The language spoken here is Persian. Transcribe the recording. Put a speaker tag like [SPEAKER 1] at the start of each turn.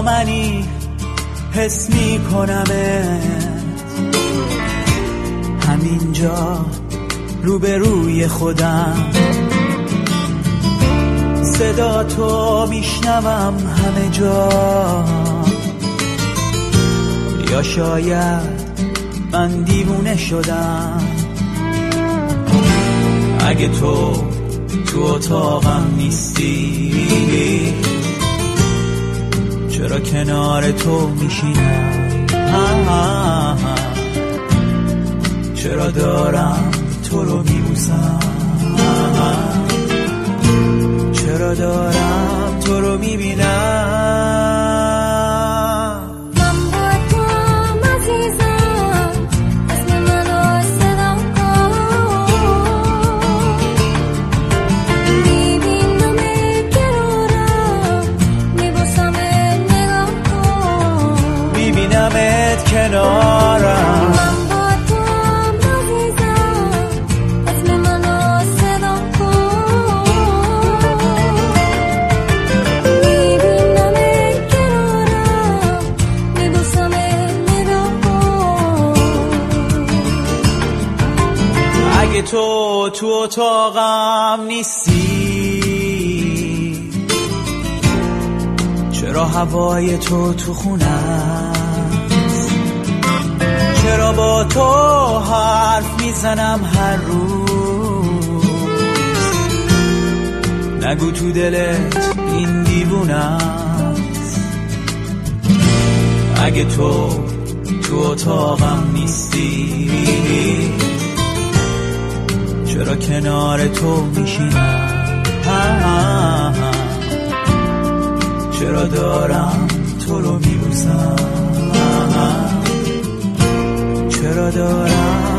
[SPEAKER 1] با منی حس میکنمت همینجا روبروی خودم، صدا تو میشنوم همه جا. یا شاید من دیوونه شدم، اگه تو اتاقم نیستی چرا کنار تو میشینم؟ چرا دارم تو رو میبوسم؟ چرا دارم تو رو میبینم؟ میبینمت کنارم،
[SPEAKER 2] من با تو هم عزیزم، اسم منو صدا کن. میبینمت کنارم، میبوسمت نگاه کن.
[SPEAKER 1] اگه تو اتاقم نیستی چرا هوای تو خونه است؟ چرا با تو حرف میزنم هر روز؟ نگو تو دلت این دیوونه است. اگه تو اتاقم نیستی چرا کنار تو میشینم؟ چرا دارم تو رو میبوسم؟ چرا دارم